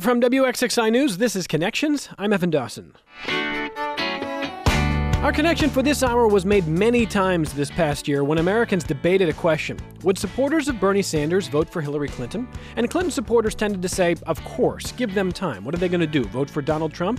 From WXXI News, this is Connections. I'm Evan Dawson. Our connection for this hour was made many times this past year when Americans debated a question. Would supporters of Bernie Sanders vote for Hillary Clinton? And Clinton supporters tended to say, of course, give them time. What are they going to do, vote for Donald Trump?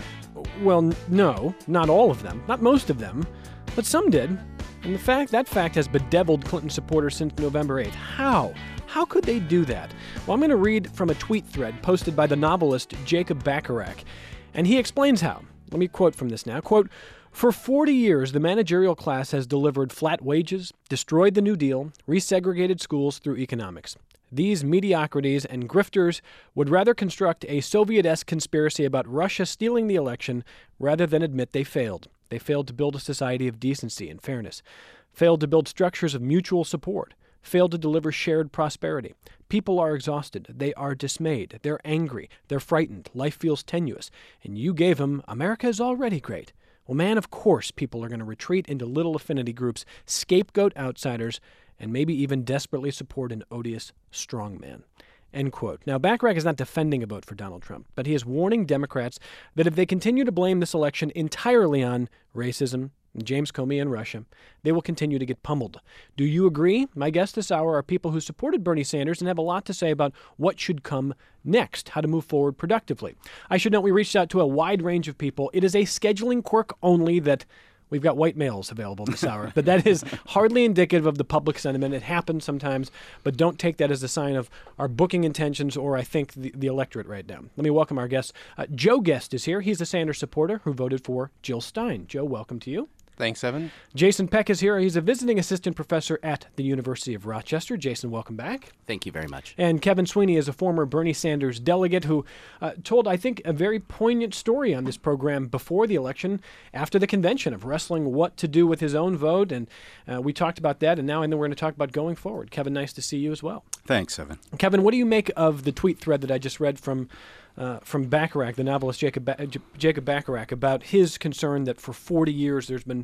Well, no, not all of them, not most of them, but some did. And that fact has bedeviled Clinton supporters since November 8th. How? How could they do that? Well, I'm going to read from a tweet thread posted by the novelist Jacob Bacharach, and he explains how. Let me quote from this now. Quote, "For 40 years, the managerial class has delivered flat wages, destroyed the New Deal, resegregated schools through economics. These mediocrities and grifters would rather construct a Soviet-esque conspiracy about Russia stealing the election rather than admit they failed. They failed to build a society of decency and fairness, failed to build structures of mutual support, failed to deliver shared prosperity. People are exhausted. They are dismayed. They're angry. They're frightened. Life feels tenuous. And you gave them, America is already great. Well, man, of course people are going to retreat into little affinity groups, scapegoat outsiders, and maybe even desperately support an odious strongman." End quote. Now, Bacharach is not defending a vote for Donald Trump, but he is warning Democrats that if they continue to blame this election entirely on racism, James Comey and Russia, they will continue to get pummeled. Do you agree? My guests this hour are people who supported Bernie Sanders and have a lot to say about what should come next, how to move forward productively. I should note we reached out to a wide range of people. It is a scheduling quirk only that we've got white males available this hour, but that is hardly indicative of the public sentiment. It happens sometimes, but don't take that as a sign of our booking intentions or, I think, the electorate right now. Let me welcome our guest. Joe Guest is here. He's a Sanders supporter who voted for Jill Stein. Joe, welcome to you. Thanks, Evan. Jason Peck is here. He's a visiting assistant professor at the University of Rochester. Jason, welcome back. Thank you very much. And Kevin Sweeney is a former Bernie Sanders delegate who told, I think, a very poignant story on this program before the election, after the convention, of wrestling what to do with his own vote. And we talked about that, and now I know we're going to talk about going forward. Kevin, nice to see you as well. Thanks, Evan. Kevin, what do you make of the tweet thread that I just read from Bacharach, the novelist Jacob Bacharach, about his concern that for 40 years there's been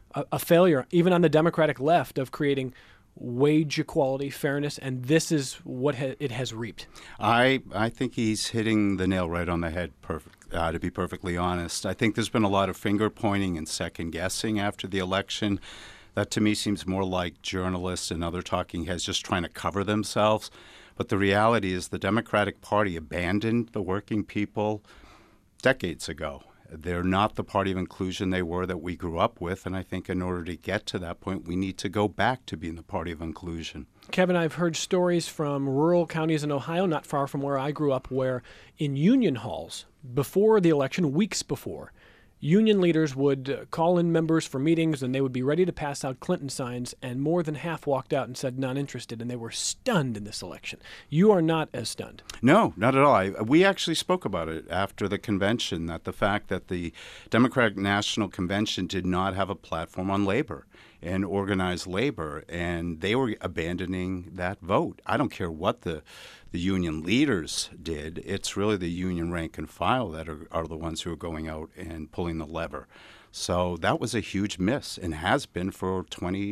a failure, even on the Democratic left, of creating wage equality, fairness, and this is what it has reaped? I think he's hitting the nail right on the head, to be perfectly honest. I think there's been a lot of finger-pointing and second-guessing after the election. That, to me, seems more like journalists and other talking heads just trying to cover themselves. But the reality is the Democratic Party abandoned the working people decades ago. They're not the party of inclusion they were that we grew up with, and I think in order to get to that point, we need to go back to being the party of inclusion. Kevin, I've heard stories from rural counties in Ohio, not far from where I grew up, where in union halls, before the election, weeks before, union leaders would call in members for meetings, and they would be ready to pass out Clinton signs, and more than half walked out and said not interested, and they were stunned in this election. You are not as stunned. No, not at all. We actually spoke about it after the convention, that the fact that the Democratic National Convention did not have a platform on labor and organized labor, and they were abandoning that vote. I don't care what the union leaders did. It's really the union rank and file that are the ones who are going out and pulling the lever. So that was a huge miss and has been for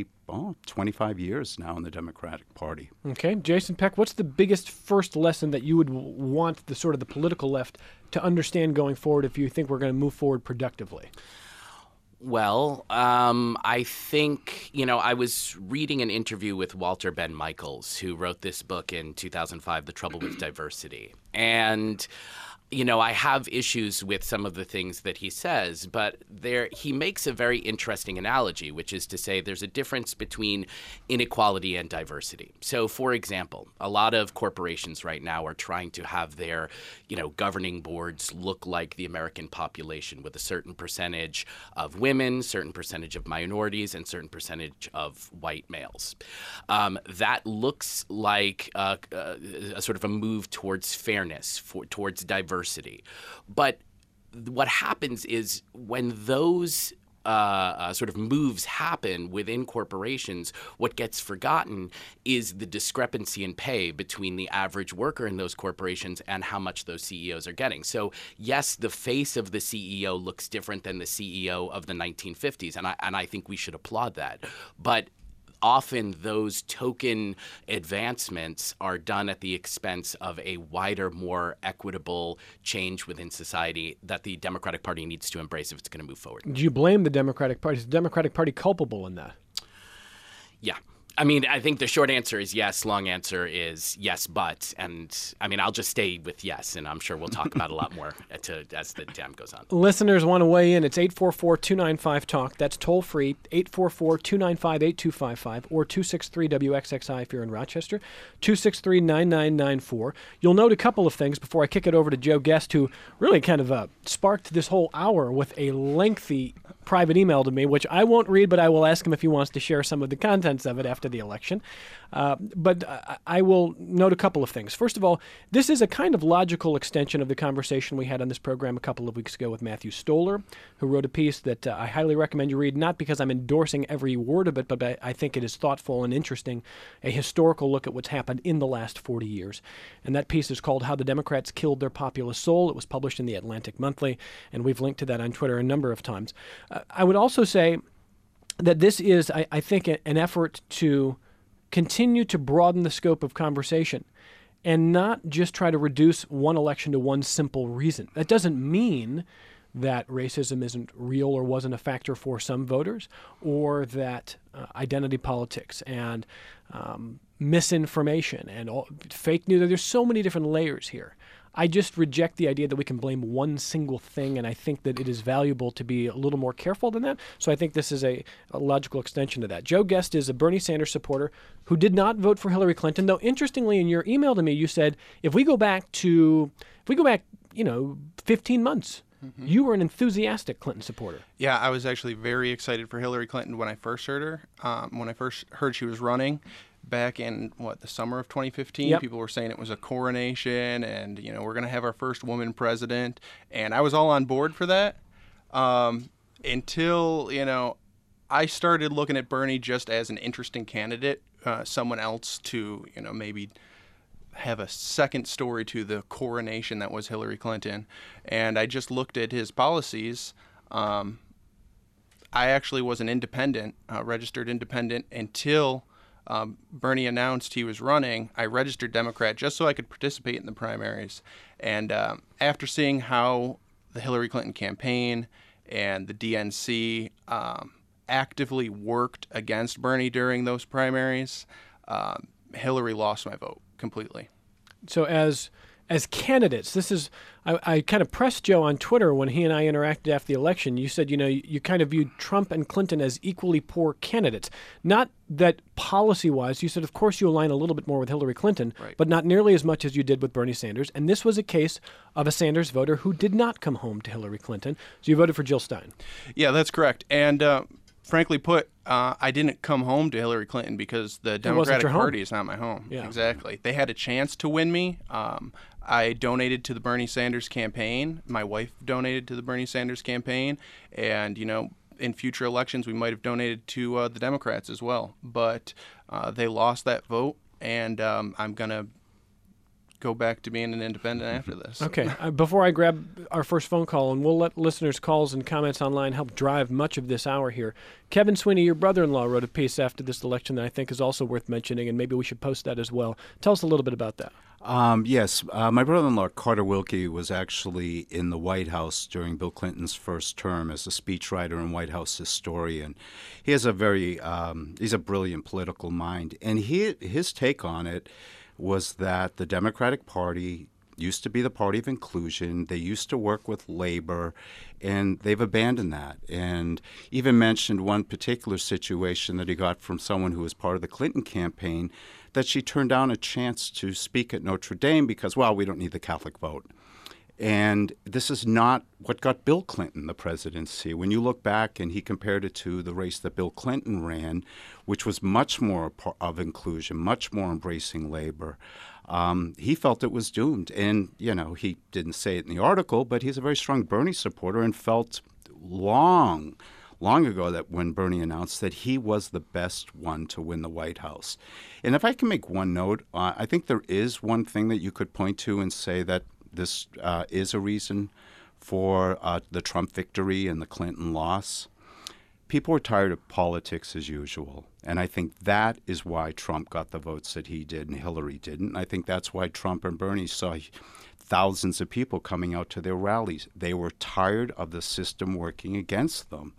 25 years now in the Democratic Party. Okay. Jason Peck, what's the biggest first lesson that you would want the political left to understand going forward if you think we're going to move forward productively? Well, I think, I was reading an interview with Walter Ben Michaels, who wrote this book in 2005, The Trouble with Diversity. And I have issues with some of the things that he says, but he makes a very interesting analogy, which is to say there's a difference between inequality and diversity. So, for example, a lot of corporations right now are trying to have their, governing boards look like the American population, with a certain percentage of women, certain percentage of minorities, and certain percentage of white males. That looks like a sort of a move towards fairness, towards diversity. But what happens is when those sort of moves happen within corporations, what gets forgotten is the discrepancy in pay between the average worker in those corporations and how much those CEOs are getting. So yes, the face of the CEO looks different than the CEO of the 1950s, and I think we should applaud that. But often those token advancements are done at the expense of a wider, more equitable change within society that the Democratic Party needs to embrace if it's going to move forward. Do you blame the Democratic Party? Is the Democratic Party culpable in that? Yeah. I mean, I think the short answer is yes. Long answer is yes, but. And I mean, I'll just stay with yes, and I'm sure we'll talk about a lot more as the time goes on. Listeners want to weigh in. It's 844-295-TALK. That's toll free, 844-295-8255, or 263-WXXI if you're in Rochester, 263-9994. You'll note a couple of things before I kick it over to Joe Guest, who really kind of sparked this whole hour with a lengthy private email to me, which I won't read, but I will ask him if he wants to share some of the contents of it after the election. But I will note a couple of things. First of all, this is a kind of logical extension of the conversation we had on this program a couple of weeks ago with Matthew Stoller, who wrote a piece that I highly recommend you read, not because I'm endorsing every word of it, but I think it is thoughtful and interesting, a historical look at what's happened in the last 40 years. And that piece is called How the Democrats Killed Their Populist Soul. It was published in the Atlantic Monthly, and we've linked to that on Twitter a number of times. I would also say that this is, I think, an effort to continue to broaden the scope of conversation and not just try to reduce one election to one simple reason. That doesn't mean that racism isn't real or wasn't a factor for some voters, or that identity politics and misinformation and fake news, there's so many different layers here. I just reject the idea that we can blame one single thing, and I think that it is valuable to be a little more careful than that. So I think this is a logical extension to that. Joe Guest is a Bernie Sanders supporter who did not vote for Hillary Clinton, though interestingly in your email to me you said if we go back 15 months, you were an enthusiastic Clinton supporter. Yeah, I was actually very excited for Hillary Clinton when I first heard her. When I first heard she was running back in, the summer of 2015, Yep. People were saying it was a coronation and, we're going to have our first woman president. And I was all on board for that until, I started looking at Bernie just as an interesting candidate, someone else to, maybe have a second story to the coronation that was Hillary Clinton. And I just looked at his policies. I actually was an independent, registered independent until Bernie announced he was running. I registered Democrat just so I could participate in the primaries. And after seeing how the Hillary Clinton campaign and the DNC actively worked against Bernie during those primaries, Hillary lost my vote completely. So as candidates, this is, I kind of pressed Joe on Twitter when he and I interacted after the election. You said, you kind of viewed Trump and Clinton as equally poor candidates. Not that policy-wise, you said, of course you align a little bit more with Hillary Clinton, right, but not nearly as much as you did with Bernie Sanders. And this was a case of a Sanders voter who did not come home to Hillary Clinton. So you voted for Jill Stein. Yeah, that's correct. And frankly put, I didn't come home to Hillary Clinton because the Democratic Party is not my home. Yeah. Exactly. They had a chance to win me. I donated to the Bernie Sanders campaign. My wife donated to the Bernie Sanders campaign. And, in future elections, we might have donated to the Democrats as well. But they lost that vote, and I'm going to go back to being an independent after this. Okay. Before I grab our first phone call, and we'll let listeners' calls and comments online help drive much of this hour here, Kevin Sweeney, your brother-in-law, wrote a piece after this election that I think is also worth mentioning, and maybe we should post that as well. Tell us a little bit about that. Yes. My brother-in-law, Carter Wilkie, was actually in the White House during Bill Clinton's first term as a speechwriter and White House historian. He has he's a brilliant political mind, and his take on it was that the Democratic Party used to be the party of inclusion. They used to work with labor, and they've abandoned that. And even mentioned one particular situation that he got from someone who was part of the Clinton campaign, that she turned down a chance to speak at Notre Dame because, we don't need the Catholic vote. And this is not what got Bill Clinton the presidency. When you look back, and he compared it to the race that Bill Clinton ran, which was much more of inclusion, much more embracing labor, he felt it was doomed. And, he didn't say it in the article, but he's a very strong Bernie supporter and felt long ago that when Bernie announced that he was the best one to win the White House. And if I can make one note, I think there is one thing that you could point to and say that this is a reason for the Trump victory and the Clinton loss. people were tired of politics as usual. And I think that is why Trump got the votes that he did and Hillary didn't. And I think that's why Trump and Bernie saw thousands of people coming out to their rallies. They were tired of the system working against them.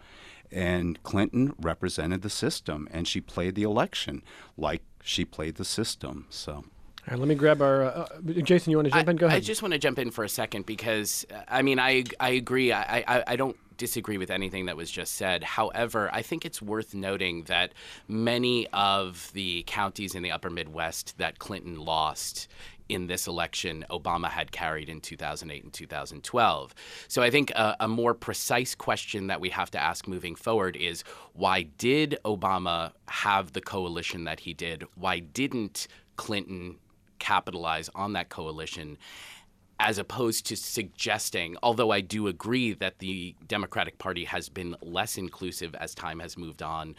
And Clinton represented the system, and she played the election like she played the system. So. All right, let me grab our Jason. You want to jump in? Go ahead. I just want to jump in for a second because I mean I agree. I don't disagree with anything that was just said. However, I think it's worth noting that many of the counties in the upper Midwest that Clinton lost in this election, Obama had carried in 2008 and 2012. So I think a more precise question that we have to ask moving forward is, why did Obama have the coalition that he did? Why didn't Clinton capitalize on that coalition? As opposed to suggesting, although I do agree that the Democratic Party has been less inclusive as time has moved on,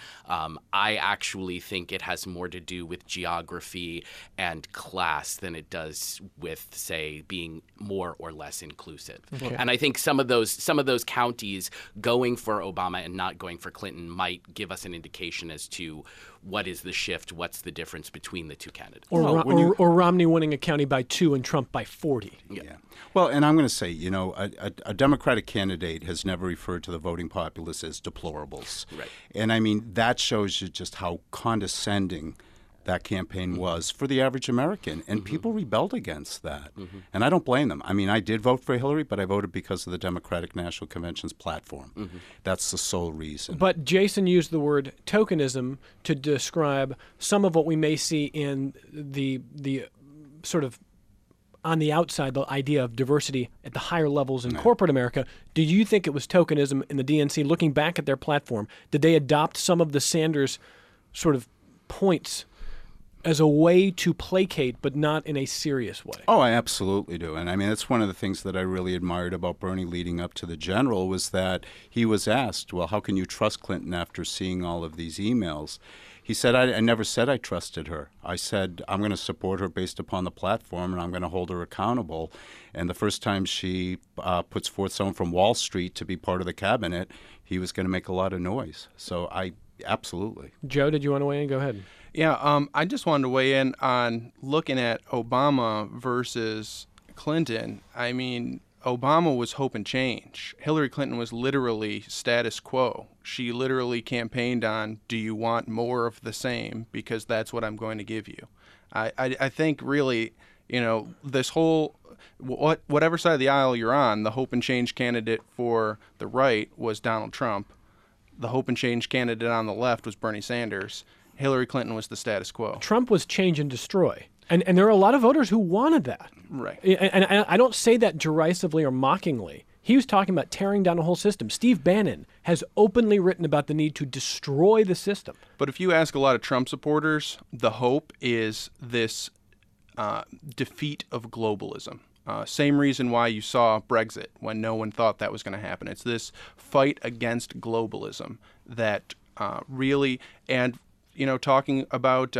I actually think it has more to do with geography and class than it does with, say, being more or less inclusive. Okay. And I think some of those counties going for Obama and not going for Clinton might give us an indication as to what is the shift, what's the difference between the two candidates. Or Romney winning a county by 2 and Trump by 40. Yeah. Well, and I'm going to say, you know, a Democratic candidate has never referred to the voting populace as deplorables. Right. And I mean, that shows you just how condescending that campaign was for the average American. And people rebelled against that. And I don't blame them. I mean, I did vote for Hillary, but I voted because of the Democratic National Convention's platform. That's the sole reason. But Jason used the word tokenism to describe some of what we may see in the sort of on the outside, the idea of diversity at the higher levels in corporate America. Do you think it was tokenism in the DNC? Looking back at their platform, did they adopt some of the Sanders sort of points as a way to placate, but not in a serious way? Oh, I absolutely do. And I mean, that's one of the things that I really admired about Bernie leading up to the general was that he was asked, well, how can you trust Clinton after seeing all of these emails? He said, I never said I trusted her. I said, I'm going to support her based upon the platform, and I'm going to hold her accountable. And the first time she puts forth someone from Wall Street to be part of the cabinet, he was going to make a lot of noise. So I absolutely. Joe, did you want to weigh in? Go ahead. Yeah, I just wanted to weigh in on looking at Obama versus Clinton. I mean, Obama was hope and change. Hillary Clinton was literally status quo. She literally campaigned on, do you want more of the same? Because that's what I'm going to give you. I think really, you know, this whole, whatever side of the aisle you're on, the hope and change candidate for the right was Donald Trump. The hope and change candidate on the left was Bernie Sanders. Hillary Clinton was the status quo. Trump was change and destroy. And there are a lot of voters who wanted that. Right. And I don't say that derisively or mockingly. He was talking about tearing down a whole system. Steve Bannon has openly written about the need to destroy the system. But if you ask a lot of Trump supporters, the hope is this defeat of globalism. Same reason why you saw Brexit when no one thought that was going to happen. It's this fight against globalism that really, and, you know, talking about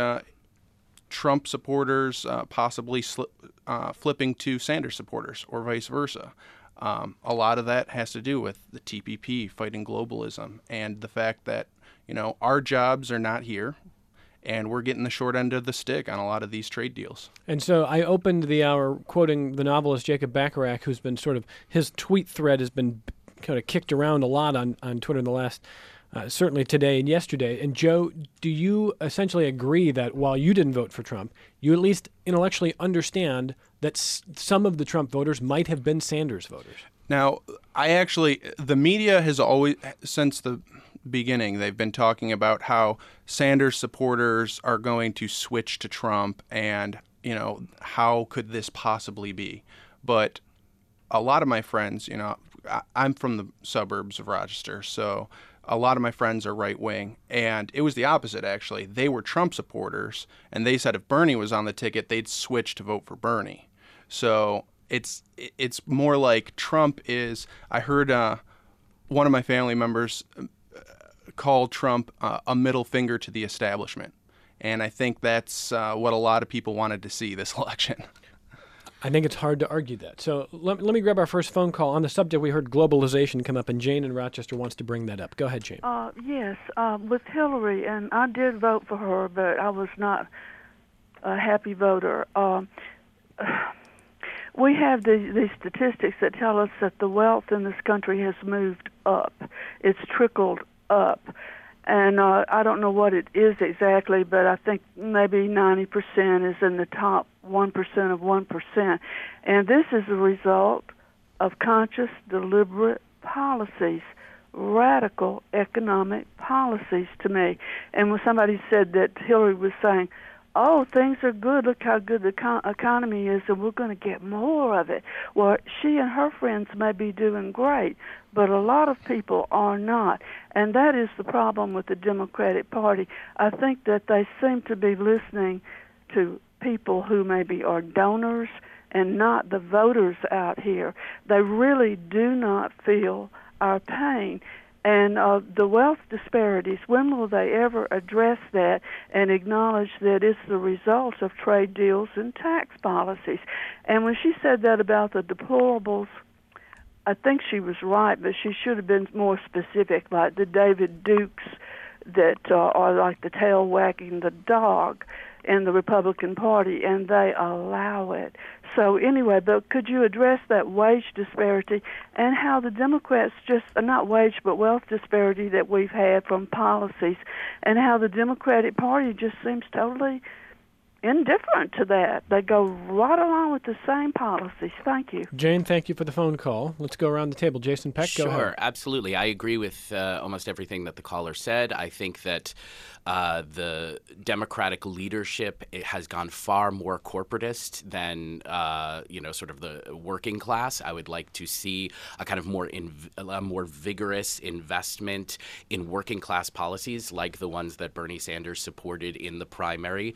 Trump supporters possibly flipping to Sanders supporters or vice versa. A lot of that has to do with the TPP, fighting globalism, and the fact that, you know, our jobs are not here, and we're getting the short end of the stick on a lot of these trade deals. And so I opened the hour quoting the novelist Jacob Bacharach, who's been sort of, his tweet thread has been kind of kicked around a lot on Twitter in the last certainly today and yesterday. And Joe, do you essentially agree that while you didn't vote for Trump, you at least intellectually understand that some of the Trump voters might have been Sanders voters? Now, the media has always, since the beginning, they've been talking about how Sanders supporters are going to switch to Trump and, you know, how could this possibly be? But a lot of my friends, you know, I'm from the suburbs of Rochester, so a lot of my friends are right-wing, and it was the opposite, actually. They were Trump supporters, and they said if Bernie was on the ticket, they'd switch to vote for Bernie. So it's more like Trump is, I heard one of my family members call Trump a middle finger to the establishment, and I think that's what a lot of people wanted to see this election. I think it's hard to argue that. So let me grab our first phone call. On the subject, we heard globalization come up, and Jane in Rochester wants to bring that up. Go ahead, Jane. Yes, with Hillary, and I did vote for her, but I was not a happy voter. We have these statistics that tell us that the wealth in this country has moved up. It's trickled up. And I don't know what it is exactly, but I think maybe 90% is in the top 1% of 1%. And this is a result of conscious, deliberate policies, radical economic policies to me. And when somebody said that Hillary was saying, oh, things are good, look how good the economy is, and we're going to get more of it. Well, she and her friends may be doing great, but a lot of people are not. And that is the problem with the Democratic Party. I think that they seem to be listening to people who maybe are donors and not the voters out here. They really do not feel our pain. And the wealth disparities, when will they ever address that and acknowledge that it's the result of trade deals and tax policies? And when she said that about the deplorables, I think she was right, but she should have been more specific, like the David Dukes that are like the tail wagging the dog in the Republican Party, and they allow it. So anyway, but could you address that wage disparity and how the Democrats just, not wage, but wealth disparity that we've had from policies, and how the Democratic Party just seems totally indifferent to that. They go right along with the same policies. Thank you. Jane, thank you for the phone call. Let's go around the table. Jason Peck, go ahead. Sure, absolutely. I agree with almost everything that the caller said. I think that the Democratic leadership has gone far more corporatist than, sort of the working class. I would like to see a kind of a more vigorous investment in working class policies like the ones that Bernie Sanders supported in the primary.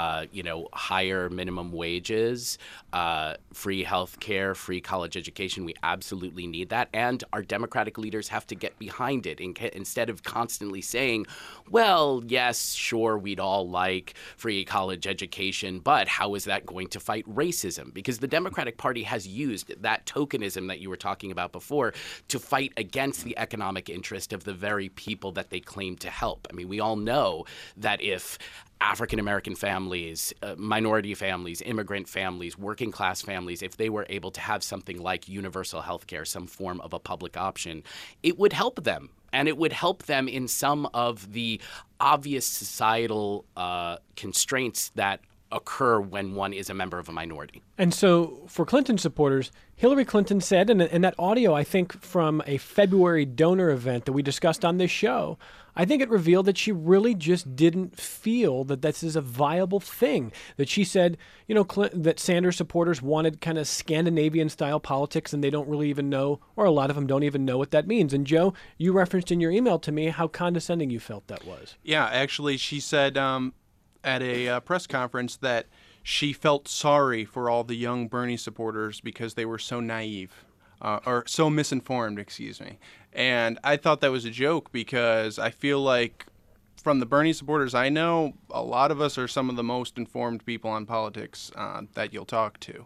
Higher minimum wages, free health care, free college education. We absolutely need that. And our Democratic leaders have to get behind it instead of constantly saying, well, yes, sure, we'd all like free college education, but how is that going to fight racism? Because the Democratic Party has used that tokenism that you were talking about before to fight against the economic interest of the very people that they claim to help. I mean, we all know that if African-American families, minority families, immigrant families, working class families, if they were able to have something like universal health care, some form of a public option, it would help them. And it would help them in some of the obvious societal constraints that occur when one is a member of a minority. And so for Clinton supporters, Hillary Clinton said, and that audio, I think, from a February donor event that we discussed on this show, I think it revealed that she really just didn't feel that this is a viable thing. That she said, that Sanders supporters wanted kind of Scandinavian-style politics, and they don't really even know, or a lot of them don't even know what that means. And Joe, you referenced in your email to me how condescending you felt that was. Yeah, actually, she said at a press conference that she felt sorry for all the young Bernie supporters because they were so naive. Or so misinformed, excuse me. And I thought that was a joke because I feel like from the Bernie supporters I know, a lot of us are some of the most informed people on politics that you'll talk to.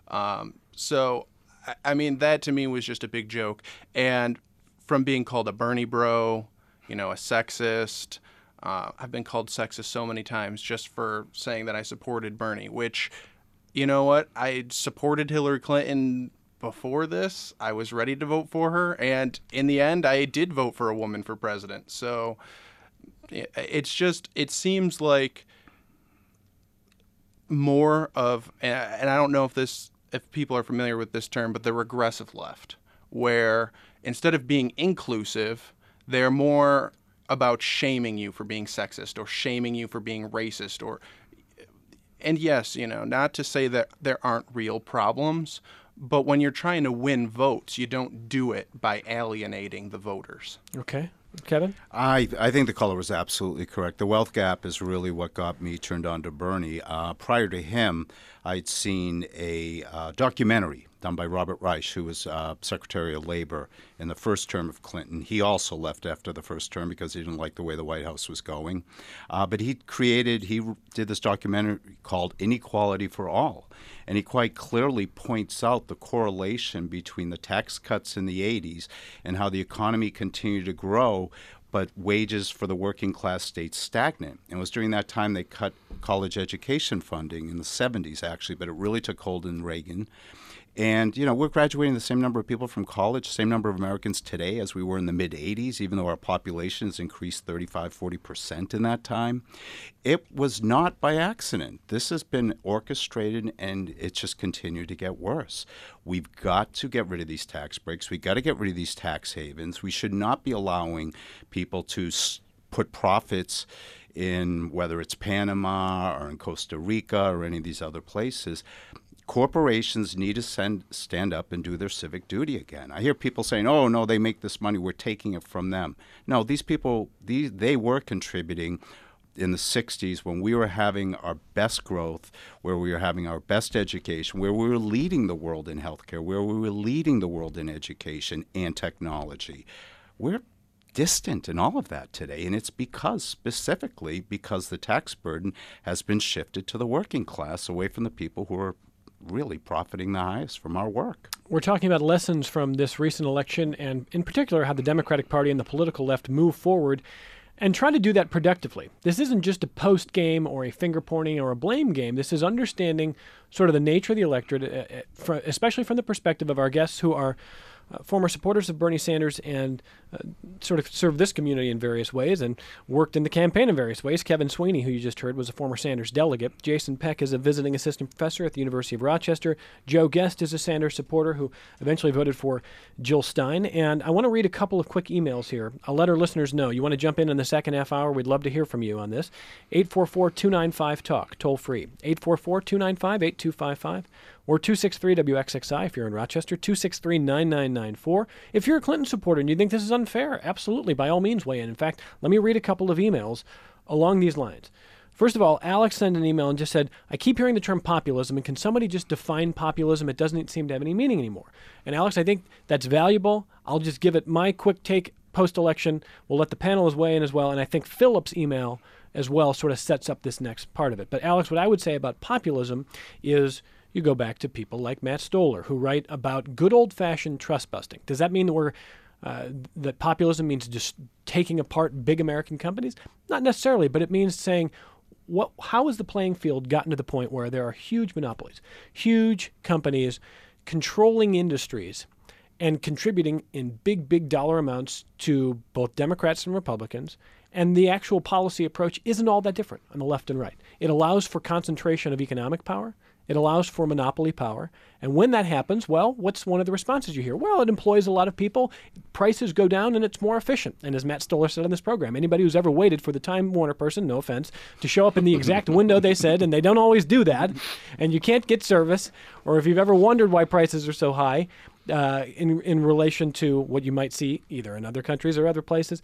So, I mean, that to me was just a big joke. And from being called a Bernie bro, a sexist, I've been called sexist so many times just for saying that I supported Bernie, which, you know what, I supported Hillary Clinton before this. I was ready to vote for her, and in the end, I did vote for a woman for president. So it seems like more of, and I don't know if people are familiar with this term, but the regressive left, where instead of being inclusive, they're more about shaming you for being sexist or shaming you for being racist and yes, not to say that there aren't real problems, but when you're trying to win votes, you don't do it by alienating the voters. Okay. Kevin? I think the caller was absolutely correct. The wealth gap is really what got me turned on to Bernie. Prior to him, I'd seen a documentary done by Robert Reich, who was Secretary of Labor in the first term of Clinton. He also left after the first term because he didn't like the way the White House was going. But he did this documentary called Inequality for All. And he quite clearly points out the correlation between the tax cuts in the 80s and how the economy continued to grow, but wages for the working class stayed stagnant. And it was during that time they cut college education funding in the 70s, actually, but it really took hold in Reagan. And, we're graduating the same number of people from college, same number of Americans today as we were in the mid-'80s, even though our population has increased 35-40% in that time. It was not by accident. This has been orchestrated, and it's just continued to get worse. We've got to get rid of these tax breaks. We've got to get rid of these tax havens. We should not be allowing people to put profits in, whether it's Panama or in Costa Rica or any of these other places. Corporations need to stand up and do their civic duty again. I hear people saying, oh, no, they make this money, we're taking it from them. No, these people, they were contributing in the 60s when we were having our best growth, where we were having our best education, where we were leading the world in healthcare, where we were leading the world in education and technology. We're distant in all of that today, and it's specifically because the tax burden has been shifted to the working class away from the people who are really profiting the highest from our work. We're talking about lessons from this recent election, and in particular how the Democratic Party and the political left move forward and try to do that productively. This isn't just a post game or a finger pointing or a blame game. This is understanding sort of the nature of the electorate, especially from the perspective of our guests who are former supporters of Bernie Sanders and sort of served this community in various ways and worked in the campaign in various ways. Kevin Sweeney, who you just heard, was a former Sanders delegate. Jason Peck is a visiting assistant professor at the University of Rochester. Joe Guest is a Sanders supporter who eventually voted for Jill Stein. And I want to read a couple of quick emails here. I'll let our listeners know. You want to jump in the second half hour? We'd love to hear from you on this. 844-295-TALK, toll free. 844-295-8255. Or 263-WXXI if you're in Rochester, 263-9994. If you're a Clinton supporter and you think this is unfair, absolutely, by all means, weigh in. In fact, let me read a couple of emails along these lines. First of all, Alex sent an email and just said, I keep hearing the term populism, and can somebody just define populism? It doesn't seem to have any meaning anymore. And Alex, I think that's valuable. I'll just give it my quick take post-election. We'll let the panelists weigh in as well, and I think Philip's email as well sort of sets up this next part of it. But Alex, what I would say about populism is you go back to people like Matt Stoller, who write about good old-fashioned trust busting. Does that mean that that populism means just taking apart big American companies? Not necessarily, but it means saying, how has the playing field gotten to the point where there are huge monopolies, huge companies controlling industries and contributing in big dollar amounts to both Democrats and Republicans, and the actual policy approach isn't all that different on the left and right. It allows for concentration of economic power. It allows for monopoly power. And when that happens, well, what's one of the responses you hear? Well, it employs a lot of people, prices go down, and it's more efficient. And as Matt Stoller said on this program, anybody who's ever waited for the Time Warner person, no offense, to show up in the exact window they said, and they don't always do that, and you can't get service, or if you've ever wondered why prices are so high in relation to what you might see either in other countries or other places,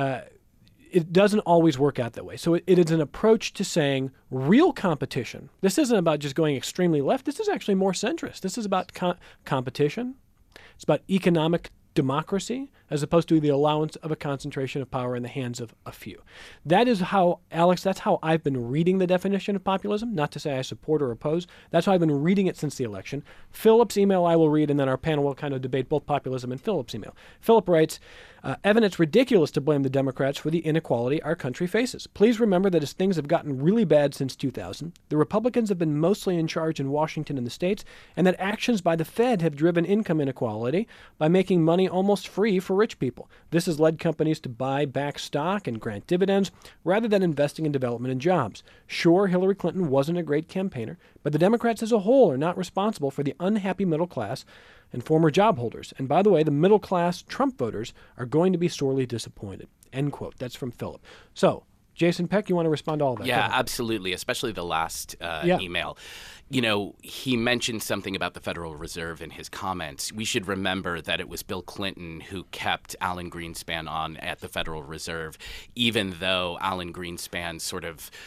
it doesn't always work out that way. So it is an approach to saying real competition. This isn't about just going extremely left. This is actually more centrist. This is about competition. It's about economic democracy as opposed to the allowance of a concentration of power in the hands of a few. That is how, Alex, that's how I've been reading the definition of populism, not to say I support or oppose. That's how I've been reading it since the election. Philip's email I will read, and then our panel will kind of debate both populism and Philip's email. Philip writes, Evan, it's ridiculous to blame the Democrats for the inequality our country faces. Please remember that as things have gotten really bad since 2000, the Republicans have been mostly in charge in Washington and the states, and that actions by the Fed have driven income inequality by making money almost free for rich people. This has led companies to buy back stock and grant dividends rather than investing in development and jobs. Sure, Hillary Clinton wasn't a great campaigner, but the Democrats as a whole are not responsible for the unhappy middle class and former job holders. And by the way, the middle class Trump voters are going to be sorely disappointed. End quote. That's from Philip. So, Jason Peck, you want to respond to all that? Yeah, absolutely, especially the last email. You know, he mentioned something about the Federal Reserve in his comments. We should remember that it was Bill Clinton who kept Alan Greenspan on at the Federal Reserve, even though Alan Greenspan sort of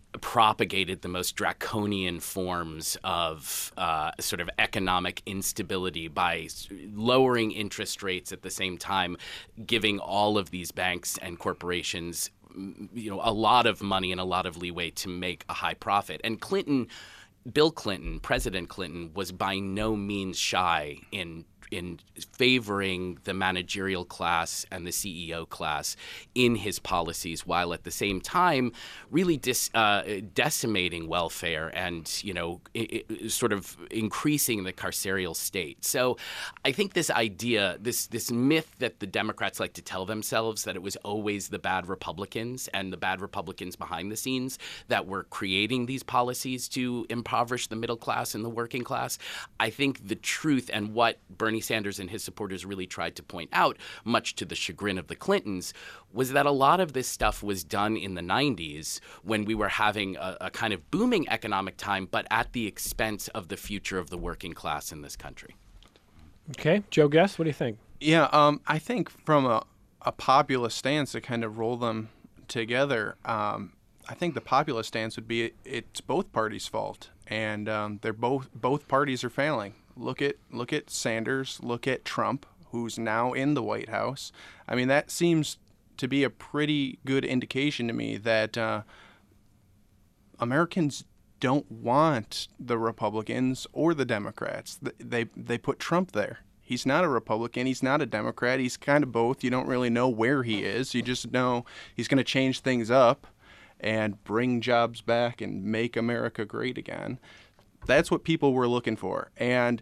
propagated the most draconian forms of sort of economic instability by lowering interest rates at the same time, giving all of these banks and corporations, a lot of money and a lot of leeway to make a high profit. And Bill Clinton, President Clinton, was by no means shy in favoring the managerial class and the CEO class in his policies, while at the same time really decimating welfare and sort of increasing the carceral state. So I think this idea, this myth that the Democrats like to tell themselves, that it was always the bad Republicans and the bad Republicans behind the scenes that were creating these policies to impoverish the middle class and the working class, I think the truth and what Bernie Sanders and his supporters really tried to point out, much to the chagrin of the Clintons, was that a lot of this stuff was done in the 90s when we were having a kind of booming economic time, but at the expense of the future of the working class in this country. Okay. Joe Guess, what do you think? Yeah, I think from a populist stance to kind of roll them together, I think the populist stance would be it's both parties' fault, and they're both parties are failing. Look at Sanders. Look at Trump, who's now in the White House. I mean, that seems to be a pretty good indication to me that Americans don't want the Republicans or the Democrats. They put Trump there. He's not a Republican. He's not a Democrat. He's kind of both. You don't really know where he is. You just know he's going to change things up and bring jobs back and make America great again. That's what people were looking for. And,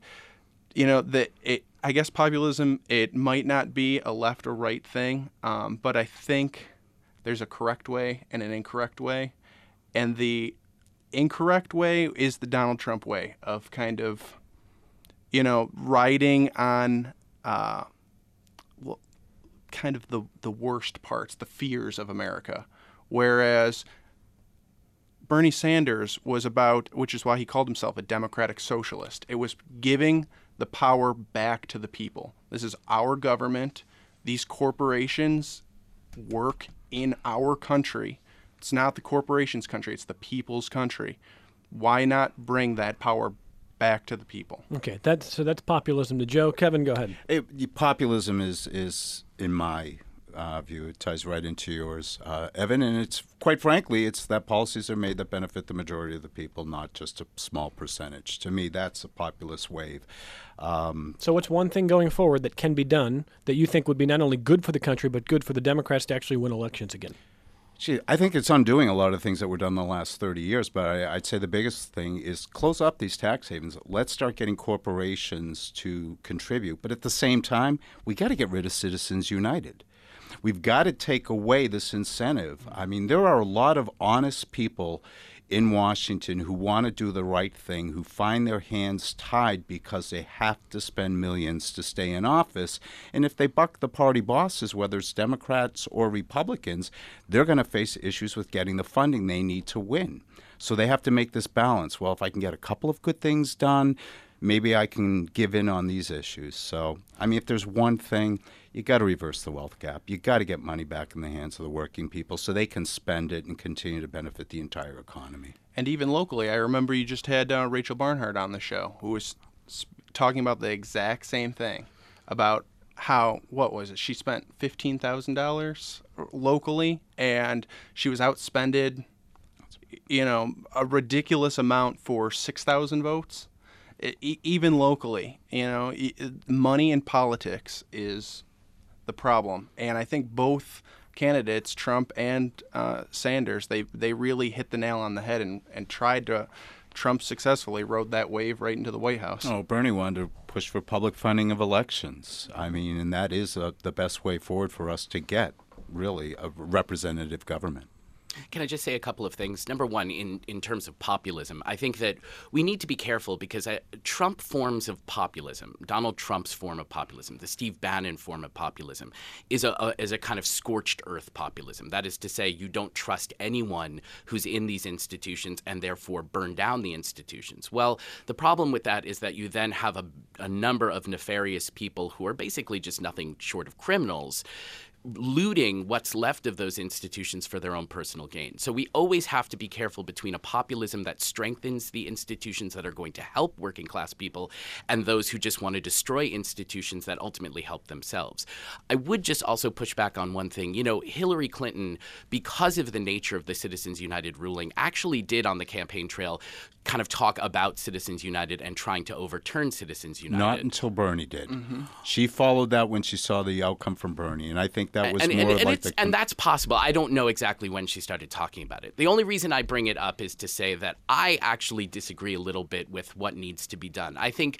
I guess populism, it might not be a left or right thing, but I think there's a correct way and an incorrect way. And the incorrect way is the Donald Trump way of kind of, riding on kind of the worst parts, the fears of America. Whereas Bernie Sanders was about, which is why he called himself a democratic socialist. It was giving the power back to the people. This is our government. These corporations work in our country. It's not the corporation's country. It's the people's country. Why not bring that power back to the people? Okay, that's populism to Joe. Kevin, go ahead. Populism is in my view, it ties right into yours, Evan, and it's quite frankly, it's that policies are made that benefit the majority of the people, not just a small percentage. To me, that's a populist wave. So what's one thing going forward that can be done that you think would be not only good for the country, but good for the Democrats to actually win elections again? Gee, I think it's undoing a lot of things that were done in the last 30 years, but I'd say the biggest thing is close up these tax havens. Let's start getting corporations to contribute. But at the same time, we got to get rid of Citizens United. We've got to take away this incentive. I mean, there are a lot of honest people in Washington who want to do the right thing, who find their hands tied because they have to spend millions to stay in office. And if they buck the party bosses, whether it's Democrats or Republicans, they're going to face issues with getting the funding they need to win. So they have to make this balance. Well, if I can get a couple of good things done, maybe I can give in on these issues. So, I mean, if there's one thing, you got to reverse the wealth gap. You got to get money back in the hands of the working people so they can spend it and continue to benefit the entire economy. And even locally, I remember you just had Rachel Barnhart on the show, who was talking about the exact same thing, about how, what was it, she spent $15,000 locally, and she was outspended, a ridiculous amount for 6,000 votes. Even locally, money in politics is the problem. And I think both candidates, Trump and Sanders, they really hit the nail on the head and tried to. Trump successfully rode that wave right into the White House. Oh, Bernie wanted to push for public funding of elections. I mean, and that is the best way forward for us to get, really, a representative government. Can I just say a couple of things? Number one, in terms of populism, I think that we need to be careful because Trump forms of populism, Donald Trump's form of populism, the Steve Bannon form of populism, is a kind of scorched earth populism. That is to say, you don't trust anyone who's in these institutions and therefore burn down the institutions. Well, the problem with that is that you then have a number of nefarious people who are basically just nothing short of criminals looting what's left of those institutions for their own personal gain. So we always have to be careful between a populism that strengthens the institutions that are going to help working class people and those who just want to destroy institutions that ultimately help themselves. I would just also push back on one thing. Hillary Clinton, because of the nature of the Citizens United ruling, actually did on the campaign trail kind of talk about Citizens United and trying to overturn Citizens United. Not until Bernie did. She followed that when she saw the outcome from Bernie, and I think that was and that's possible. I don't know exactly when she started talking about it. The only reason I bring it up is to say that I actually disagree a little bit with what needs to be done. I think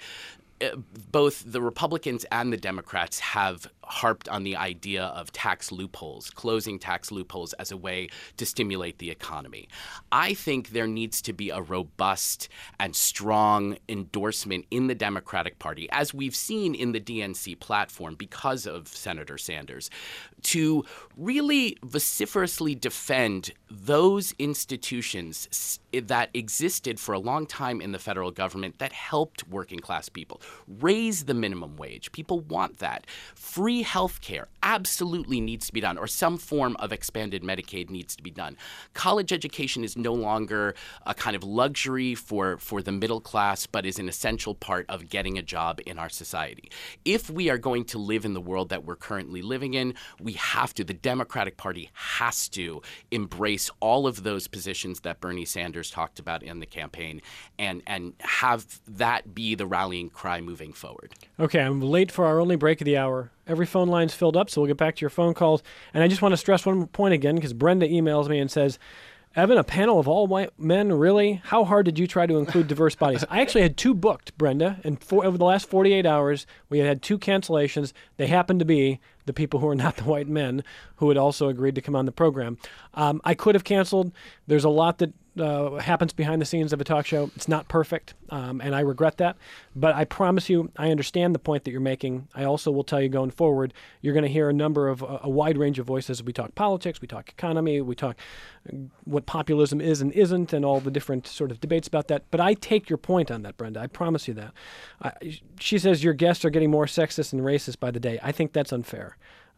both the Republicans and the Democrats have harped on the idea of tax loopholes, closing tax loopholes as a way to stimulate the economy. I think there needs to be a robust and strong endorsement in the Democratic Party, as we've seen in the DNC platform because of Senator Sanders, to really vociferously defend those institutions that existed for a long time in the federal government that helped working class people. Raise the minimum wage. People want that. Free health care absolutely needs to be done, or some form of expanded Medicaid needs to be done. College education is no longer a kind of luxury for the middle class, but is an essential part of getting a job in our society. If we are going to live in the world that we're currently living in, we have to, the Democratic Party has to embrace all of those positions that Bernie Sanders talked about in the campaign and have that be the rallying cry moving forward. Okay, I'm late for our only break of the hour. Every phone line's filled up, so we'll get back to your phone calls. And I just want to stress one point again, because Brenda emails me and says, Evan, a panel of all white men, really? How hard did you try to include diverse bodies? I actually had 2 booked, Brenda, and over the last 48 hours, we had 2 cancellations. They happened to be the people who are not the white men who had also agreed to come on the program. I could have canceled. There's a lot that happens behind the scenes of a talk show. It's not perfect, and I regret that. But I promise you, I understand the point that you're making. I also will tell you going forward, you're going to hear a wide range of voices. We talk politics, we talk economy, we talk what populism is and isn't, and all the different sort of debates about that. But I take your point on that, Brenda. I promise you that. She says your guests are getting more sexist and racist by the day. I think that's unfair.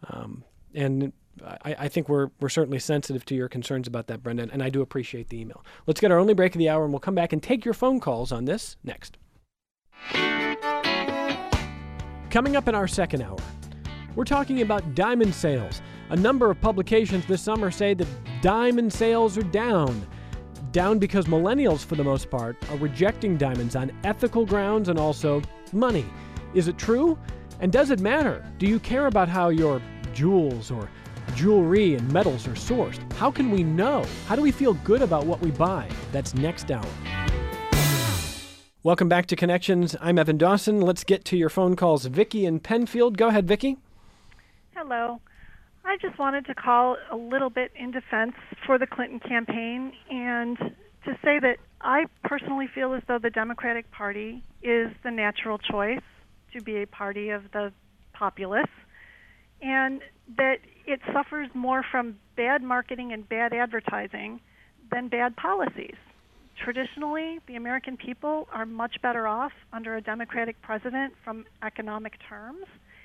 And I think we're certainly sensitive to your concerns about that, Brendan, and I do appreciate the email. Let's get our only break of the hour, and we'll come back and take your phone calls on this next. Coming up in our second hour, we're talking about diamond sales. A number of publications this summer say that diamond sales are down. Down because millennials, for the most part, are rejecting diamonds on ethical grounds and also money. Is it true? And does it matter? Do you care about how your jewels or jewelry and metals are sourced? How can we know? How do we feel good about what we buy? That's next hour. Welcome back to Connections. I'm Evan Dawson. Let's get to your phone calls. Vicki in Penfield. Go ahead, Vicki. Hello. I just wanted to call a little bit in defense for the Clinton campaign and to say that I personally feel as though the Democratic Party is the natural choice to be a party of the populace, and that it suffers more from bad marketing and bad advertising than bad policies. Traditionally, the American people are much better off under a Democratic president from economic terms,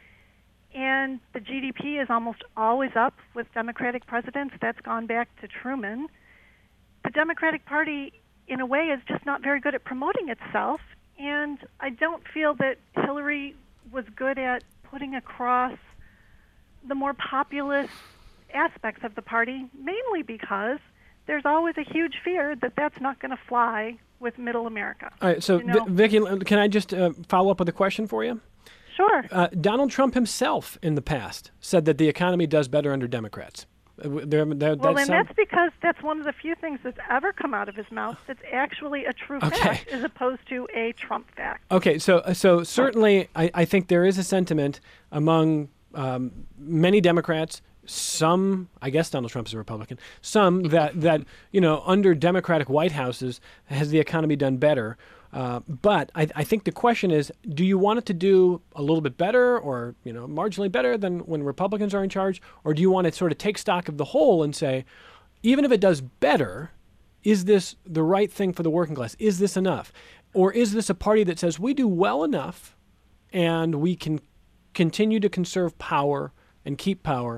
and the GDP is almost always up with Democratic presidents. That's gone back to Truman. The Democratic Party, in a way, is just not very good at promoting itself, and I don't feel that Hillary was good at putting across the more populist aspects of the party, mainly because there's always a huge fear that that's not going to fly with middle America. All right, so Vicki, can I just follow up with a question for you? Sure. Donald Trump himself in the past said that the economy does better under Democrats. That's because that's one of the few things that's ever come out of his mouth that's actually a true fact as opposed to a Trump fact. Okay, so certainly I think there is a sentiment among many Democrats, some, I guess Donald Trump is a Republican, some that under Democratic White Houses has the economy done better. But I think the question is, do you want it to do a little bit better or, marginally better than when Republicans are in charge? Or do you want to sort of take stock of the whole and say, even if it does better, is this the right thing for the working class? Is this enough? Or is this a party that says we do well enough and we can continue to conserve power and keep power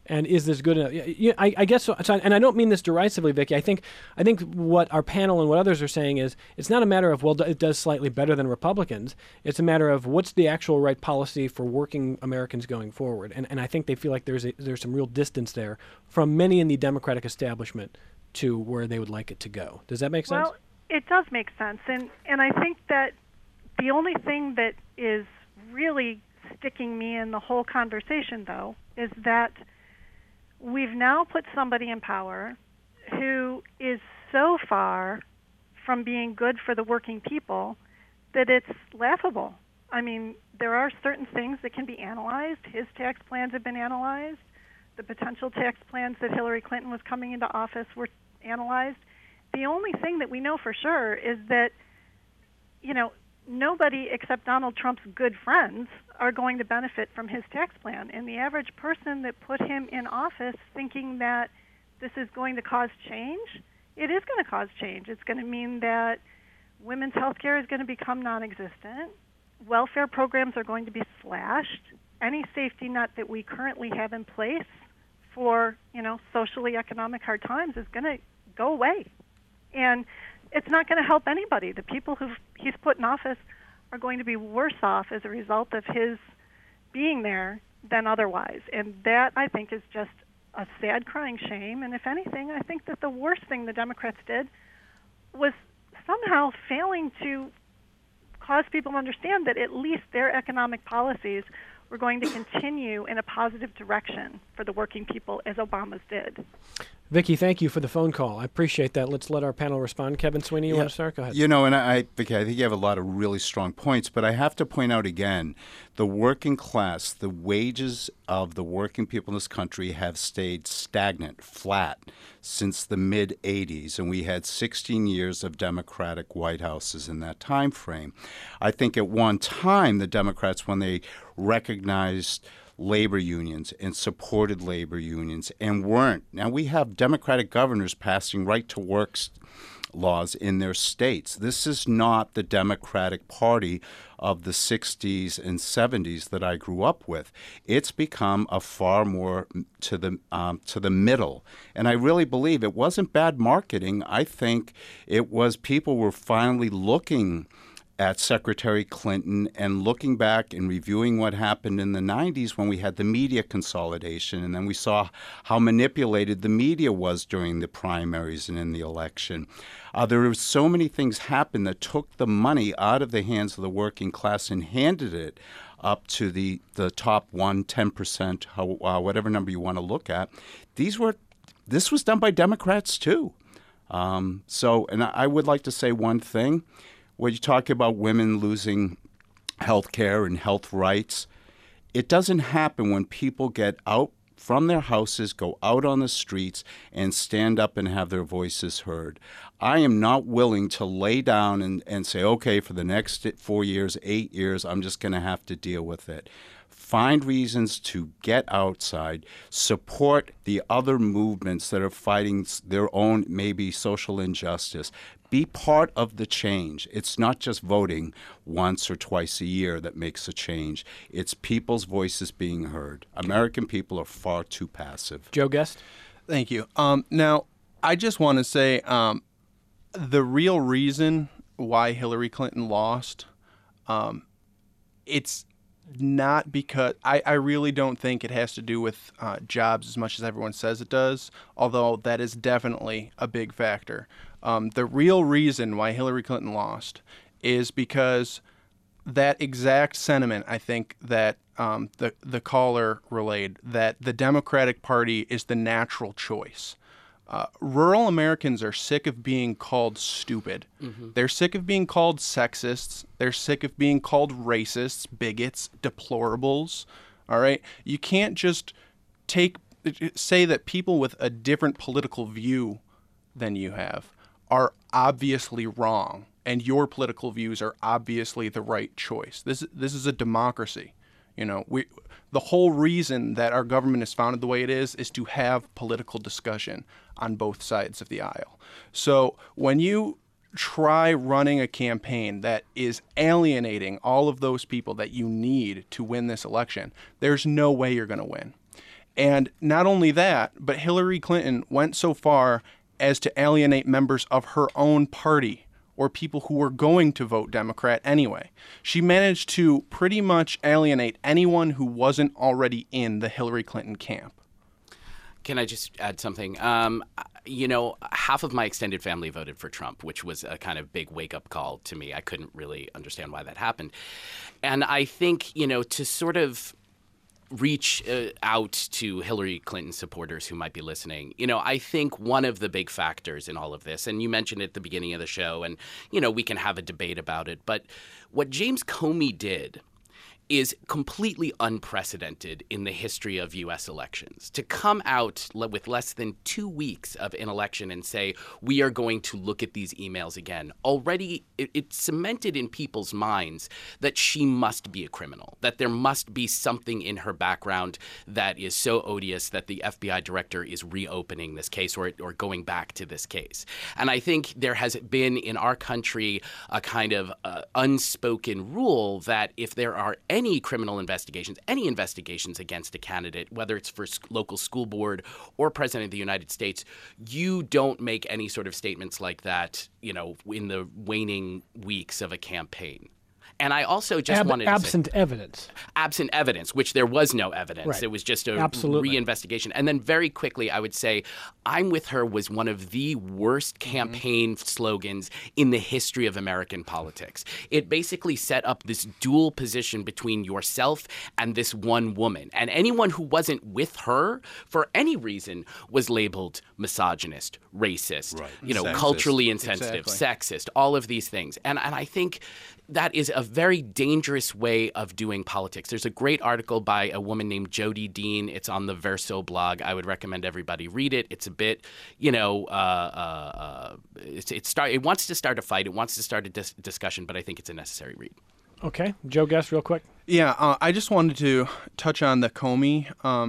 And is this good enough? I guess so, and I don't mean this derisively, Vicki. I think what our panel and what others are saying is it's not a matter of, well, it does slightly better than Republicans. It's a matter of what's the actual right policy for working Americans going forward. And I think they feel like there's some real distance there from many in the Democratic establishment to where they would like it to go. Does that make sense? Well, it does make sense. And I think that the only thing that is really sticking me in the whole conversation, though, is that we've now put somebody in power who is so far from being good for the working people that it's laughable. I mean, there are certain things that can be analyzed. His tax plans have been analyzed. The potential tax plans that Hillary Clinton was coming into office were analyzed. The only thing that we know for sure is that, nobody except Donald Trump's good friends are going to benefit from his tax plan. And the average person that put him in office thinking that this is going to cause change, it is going to cause change. It's going to mean that women's health care is going to become non-existent. Welfare programs are going to be slashed. Any safety net that we currently have in place for, socially economic hard times is going to go away. And it's not going to help anybody. The people who he's put in office are going to be worse off as a result of his being there than otherwise. And that, I think, is just a sad, crying shame. And if anything, I think that the worst thing the Democrats did was somehow failing to cause people to understand that at least their economic policies were going to continue in a positive direction for the working people, as Obama's did. Vicki, thank you for the phone call. I appreciate that. Let's let our panel respond. Kevin Sweeney, you want to start? Go ahead. And Vicki, I think you have a lot of really strong points, but I have to point out again, the working class, the wages of the working people in this country have stayed stagnant, flat, since the mid-'80s, and we had 16 years of Democratic White Houses in that time frame. I think at one time, the Democrats, when they recognized labor unions and supported labor unions and weren't. Now we have Democratic governors passing right-to-work laws in their states. This is not the Democratic Party of the 60s and 70s that I grew up with. It's become a far more to the middle. And I really believe it wasn't bad marketing. I think it was people were finally looking at Secretary Clinton and looking back and reviewing what happened in the 90s when we had the media consolidation, and then we saw how manipulated the media was during the primaries and in the election. There were so many things happen that took the money out of the hands of the working class and handed it up to the top 10%, whatever number you want to look at. This was done by Democrats too. And I would like to say one thing. When you talk about women losing health care and health rights, it doesn't happen when people get out from their houses, go out on the streets, and stand up and have their voices heard. I am not willing to lay down and say, okay, for the next 4 years, 8 years, I'm just going to have to deal with it. Find reasons to get outside, support the other movements that are fighting their own maybe social injustice. Be part of the change. It's not just voting once or twice a year that makes a change. It's people's voices being heard. American people are far too passive. Joe Guest? Thank you. Now, I just want to say the real reason why Hillary Clinton lost, it's not because I really don't think it has to do with jobs as much as everyone says it does, although that is definitely a big factor. The real reason why Hillary Clinton lost is because that exact sentiment, I think, that the caller relayed, that the Democratic Party is the natural choice. Rural Americans are sick of being called stupid. Mm-hmm. They're sick of being called sexists. They're sick of being called racists, bigots, deplorables. All right? You can't just say that people with a different political view than you have are obviously wrong, and your political views are obviously the right choice. This is a democracy. The whole reason that our government is founded the way it is to have political discussion on both sides of the aisle. So when you try running a campaign that is alienating all of those people that you need to win this election, there's no way you're going to win. And not only that, but Hillary Clinton went so far as to alienate members of her own party or people who were going to vote Democrat anyway. She managed to pretty much alienate anyone who wasn't already in the Hillary Clinton camp. Can I just add something? Half of my extended family voted for Trump, which was a kind of big wake-up call to me. I couldn't really understand why that happened. And I think, to sort of reach out to Hillary Clinton supporters who might be listening, I think one of the big factors in all of this, and you mentioned it at the beginning of the show, and, we can have a debate about it, but what James Comey did is completely unprecedented in the history of U.S. elections. To come out with less than 2 weeks of an election and say, we are going to look at these emails again, already it cemented in people's minds that she must be a criminal, that there must be something in her background that is so odious that the FBI director is reopening this case or going back to this case. And I think there has been in our country a kind of unspoken rule that if there are any criminal investigations, any investigations against a candidate, whether it's for local school board or president of the United States, you don't make any sort of statements like that, in the waning weeks of a campaign. And I also just wanted to absent evidence, which there was no evidence. Right. It was just a Absolutely. reinvestigation. And then very quickly, I would say, "I'm with her" was one of the worst campaign slogans in the history of American politics. It basically set up this dual position between yourself and this one woman. And anyone who wasn't with her for any reason was labeled misogynist, racist, Sexist. culturally insensitive, sexist, all of these things. And I think that is a very dangerous way of doing politics. There's a great article by a woman named Jody Dean. It's on the Verso blog. I would recommend everybody read it. It's a bit, it wants to start a fight. It wants to start a discussion, but I think it's a necessary read. Okay. Joe Guest, real quick. Yeah, I just wanted to touch on the Comey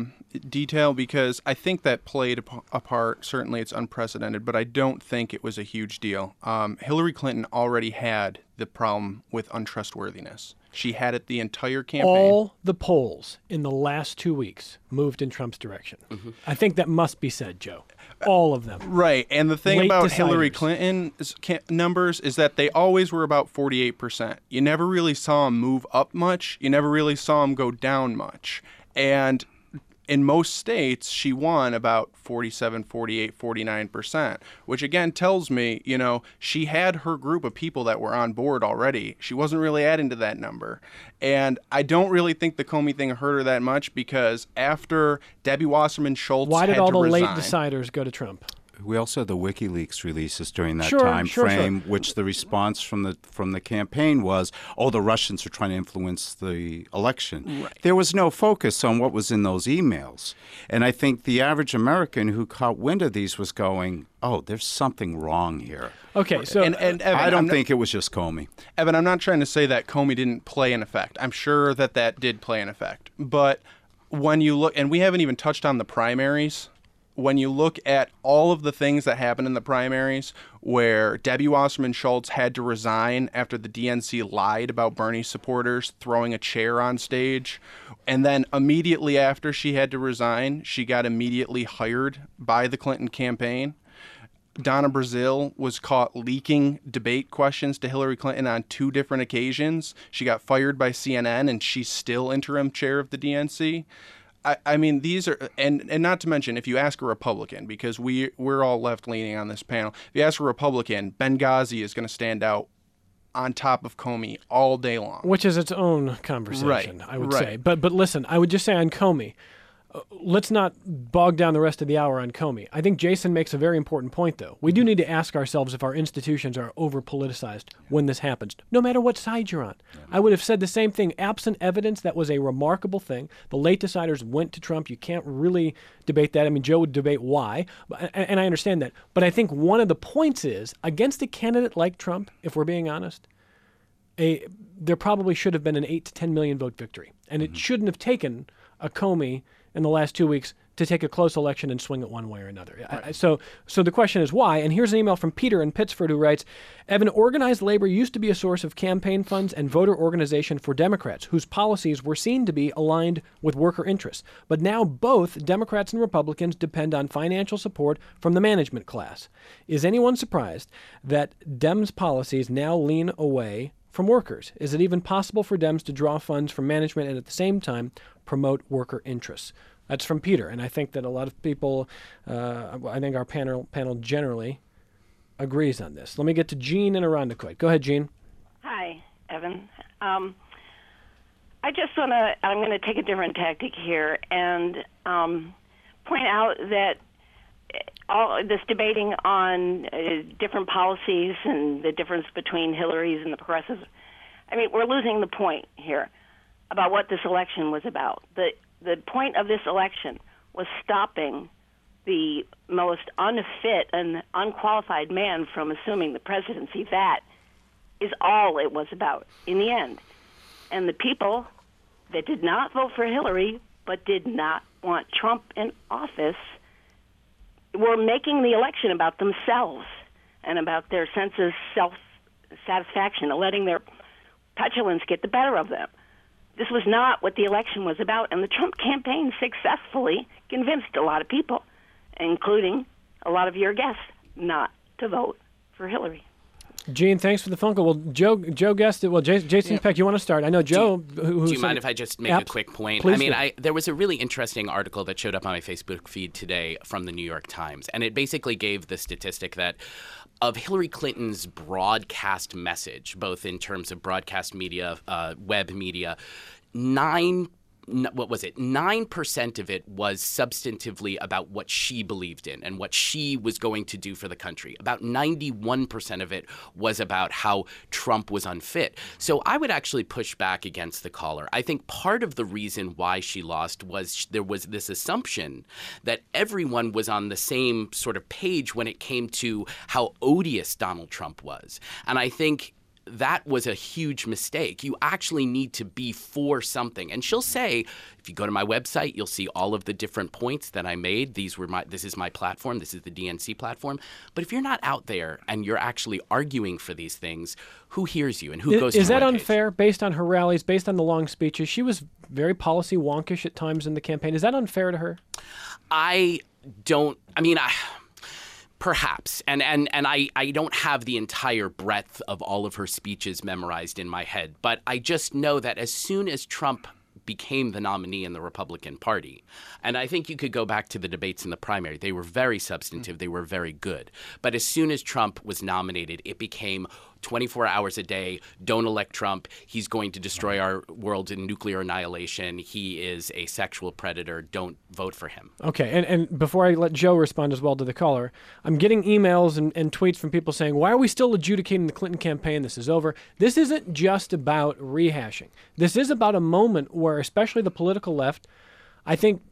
detail because I think that played a part. Certainly it's unprecedented, but I don't think it was a huge deal. Hillary Clinton already had the problem with untrustworthiness. She had it the entire campaign. All the polls in the last 2 weeks moved in Trump's direction. Mm-hmm. I think that must be said, Joe. All of them. Right. And the thing Late about deciders. Hillary Clinton's numbers is that they always were about 48%. You never really saw them move up much. You never really saw them go down much. And in most states, she won about 47, 48, 49%, which again tells me, she had her group of people that were on board already. She wasn't really adding to that number. And I don't really think the Comey thing hurt her that much because after Debbie Wasserman Schultz Why had did all to the resign, late deciders go to Trump? We also had the WikiLeaks releases during that Sure, time sure. frame, which the response from the campaign was, the Russians are trying to influence the election. Right. There was no focus on what was in those emails. And I think the average American who caught wind of these was going, there's something wrong here. Okay, so and Evan, I don't think it was just Comey. Evan, I'm not trying to say that Comey didn't play an effect. I'm sure that did play an effect. But when you look, and we haven't even touched on the primaries, when you look at all of the things that happened in the primaries where Debbie Wasserman Schultz had to resign after the DNC lied about Bernie supporters throwing a chair on stage, and then immediately after she had to resign, she got immediately hired by the Clinton campaign. Donna Brazile was caught leaking debate questions to Hillary Clinton on 2 different occasions. She got fired by CNN, and she's still interim chair of the DNC. I mean, these are, and not to mention, if you ask a Republican, because we're all left-leaning on this panel, if you ask a Republican, Benghazi is going to stand out on top of Comey all day long. which is its own conversation, Right, I would right. say. But listen, I would just say on Comey, let's not bog down the rest of the hour on Comey. I think Jason makes a very important point, though. We do need to ask ourselves if our institutions are over-politicized when this happens, no matter what side you're on. I would have said the same thing. Absent evidence, that was a remarkable thing. The late deciders went to Trump. You can't really debate that. I mean, Joe would debate why, and I understand that. But I think one of the points is, against a candidate like Trump, if we're being honest, there probably should have been an 8 to 10 million vote victory. And it shouldn't have taken a Comey in the last 2 weeks to take a close election and swing it one way or another. Right. So the question is why? And here's an email from Peter in Pittsford who writes, Evan, organized labor used to be a source of campaign funds and voter organization for Democrats, whose policies were seen to be aligned with worker interests. But now both Democrats and Republicans depend on financial support from the management class. Is anyone surprised that Dems' policies now lean away from workers? Is it even possible for Dems to draw funds from management and at the same time promote worker interests? That's from Peter, and I think that a lot of people, I think our panel generally agrees on this. Let me get to Jean in Irondequoit. Go ahead, Jean. Hi, Evan. I'm going to take a different tactic here and point out that all this debating on different policies and the difference between Hillary's and the progressives, I mean, we're losing the point here about what this election was about. The point of this election was stopping the most unfit and unqualified man from assuming the presidency. That is all it was about in the end. And the people that did not vote for Hillary but did not want Trump in office were making the election about themselves and about their sense of self-satisfaction and letting their petulance get the better of them. This was not what the election was about, and the Trump campaign successfully convinced a lot of people, including a lot of your guests, not to vote for Hillary. Gene, thanks for the phone call. Well, Joe guessed it. Well, Jason Peck, you want to start? I know Joe. Do you mind if I just make a quick point? Please I mean, there was a really interesting article that showed up on my Facebook feed today from the New York Times, and it basically gave the statistic that of Hillary Clinton's broadcast message, both in terms of broadcast media, web media, 9% of it was substantively about what she believed in and what she was going to do for the country. About 91% of it was about how Trump was unfit. So I would actually push back against the caller. I think part of the reason why she lost was there was this assumption that everyone was on the same sort of page when it came to how odious Donald Trump was. And I think that was a huge mistake. You actually need to be for something. And she'll say, if you go to my website, you'll see all of the different points that I made. This is my platform. This is the DNC platform. But if you're not out there and you're actually arguing for these things, who hears you and who goes to Is that webpage? unfair based on her rallies, based on the long speeches? She was very policy wonkish at times in the campaign. Is that unfair to her? Perhaps. And I don't have the entire breadth of all of her speeches memorized in my head. But I just know that as soon as Trump became the nominee in the Republican Party, and I think you could go back to the debates in the primary, they were very substantive, they were very good. But as soon as Trump was nominated, it became 24 hours a day, don't elect Trump, he's going to destroy our world in nuclear annihilation, he is a sexual predator, don't vote for him. Okay, and before I let Joe respond as well to the caller, I'm getting emails and tweets from people saying, why are we still adjudicating the Clinton campaign? This is over. This isn't just about rehashing. This is about a moment where especially the political left, I think,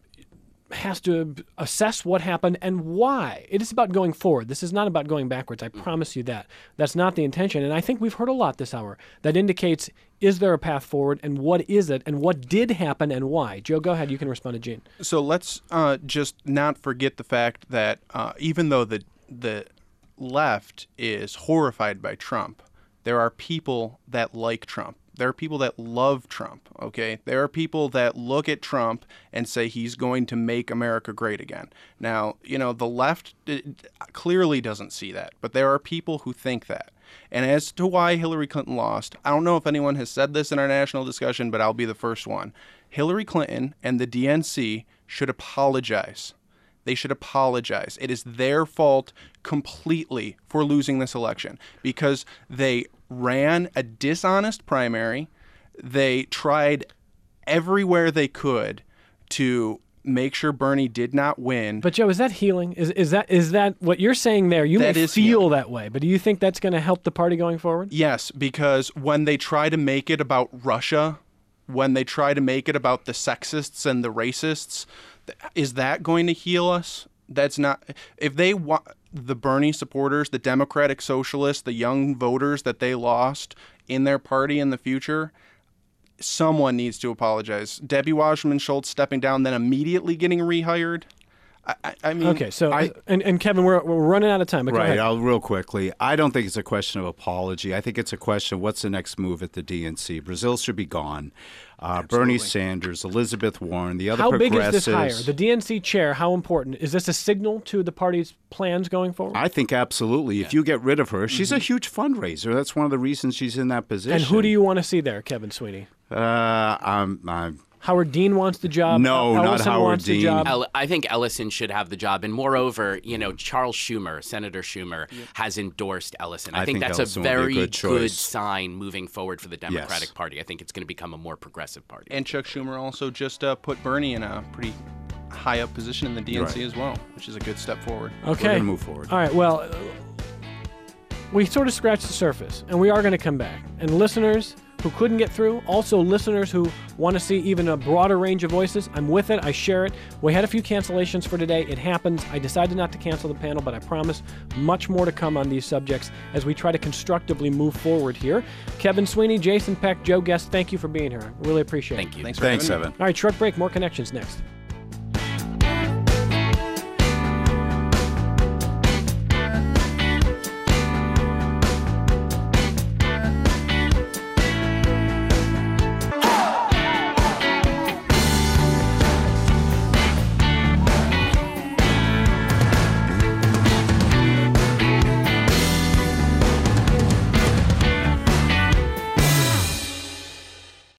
has to assess what happened and why. It is about going forward. This is not about going backwards. I promise you that. That's not the intention. And I think we've heard a lot this hour that indicates, is there a path forward and what is it and what did happen and why? Joe, go ahead. You can respond to Gene. So let's just not forget the fact that even though the left is horrified by Trump, there are people that like Trump. There are people that love Trump, okay? There are people that look at Trump and say he's going to make America great again. Now, the left clearly doesn't see that, but there are people who think that. And as to why Hillary Clinton lost, I don't know if anyone has said this in our national discussion, but I'll be the first one. Hillary Clinton and the DNC should apologize. They should apologize. It is their fault completely for losing this election because they ran a dishonest primary. They tried everywhere they could to make sure Bernie did not win. But Joe, is that healing? Is that what you're saying there? You may feel that way, but do you think that's going to help the party going forward? Yes, because when they try to make it about Russia, when they try to make it about the sexists and the racists, is that going to heal us? That's not. If they want the Bernie supporters, the Democratic Socialists, the young voters that they lost in their party in the future, someone needs to apologize. Debbie Wasserman Schultz stepping down, then immediately getting rehired. I mean, Okay, so and Kevin, we're running out of time. But go Right. ahead. Real quickly, I don't think it's a question of apology. I think it's a question of what's the next move at the DNC. Brazil should be gone. Bernie Sanders, Elizabeth Warren, the other How big progressives. is this hire? The DNC chair, how important? Is this a signal to the party's plans going forward? I think absolutely. If you get rid of her, she's a huge fundraiser. That's one of the reasons she's in that position. And who do you want to see there, Kevin Sweeney? I'm Howard Dean wants the job. No, not Ellison Howard wants the Dean. job. I think Ellison should have the job. And moreover, Charles Schumer, Senator Schumer, has endorsed Ellison. I think that's Ellison a would be a very good choice. sign moving forward for the Democratic Party. I think it's going to become a more progressive party. And Chuck Schumer also just put Bernie in a pretty high up position in the DNC as well, which is a good step forward. Okay. We're going to move forward. All right, well, we sort of scratched the surface, and we are going to come back. And listeners who couldn't get through, also listeners who want to see even a broader range of voices, I'm with it. I share it. We had a few cancellations for today. It happens. I decided not to cancel the panel, but I promise much more to come on these subjects as we try to constructively move forward here. Kevin Sweeney, Jason Peck, Joe Guest, thank you for being here. I really appreciate it. Thank you. Thanks for having me. Evan. All right, short break. More Connections next.